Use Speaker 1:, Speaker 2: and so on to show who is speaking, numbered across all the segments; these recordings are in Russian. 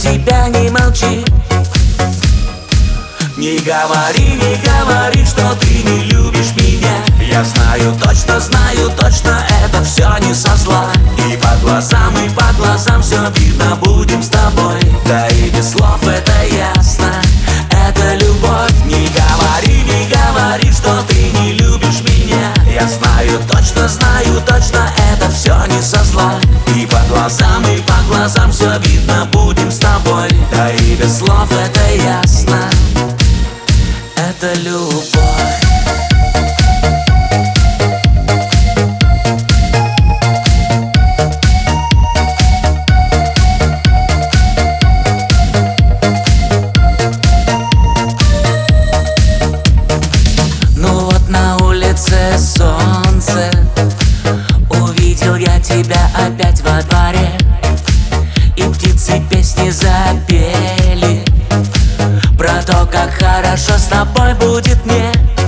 Speaker 1: тебя, не молчи. Не говори, что ты не любишь меня. Я знаю точно, это все не со зла. И по глазам все видно, будем с тобой. Да и без слов это ясно, это любовь. Не говори, что ты не любишь меня. Я знаю точно, это все не со зла. И по глазам все видно, будем с тобой. Да и без слов это ясно, это любовь. Солнце, увидел я тебя опять во дворе, и птицы песни запели про то, как хорошо с тобой будет мне.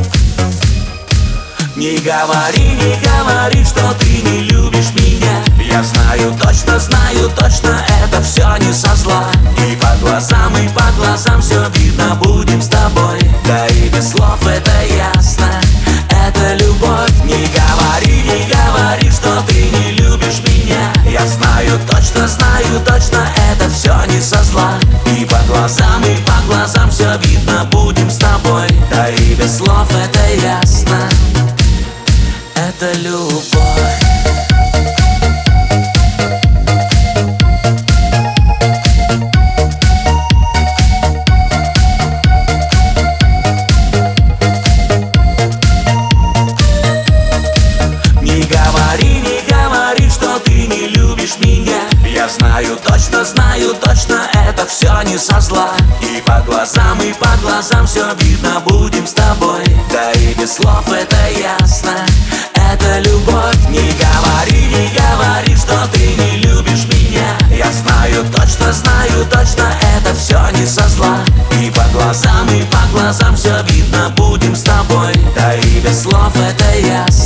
Speaker 1: Не говори, что ты не любишь меня. Я знаю точно, это все не со зла. И по глазам все видно, будем с тобой. Да и без слов это ясно, это любовь. Не говори, что ты не любишь меня. Я знаю точно, это все не со зла. И по глазам все видно, будем с тобой. Да и без слов это ясно, это любовь. Не говори, что ты не любишь меня. Я знаю точно, это все не со зла. И по глазам все видно, будем с тобой. Да и без слов это ясно, это любовь. Не говори, что ты не любишь меня. Я знаю точно, это все не со зла. И по глазам все видно, будем с тобой. Да и без слов это ясно.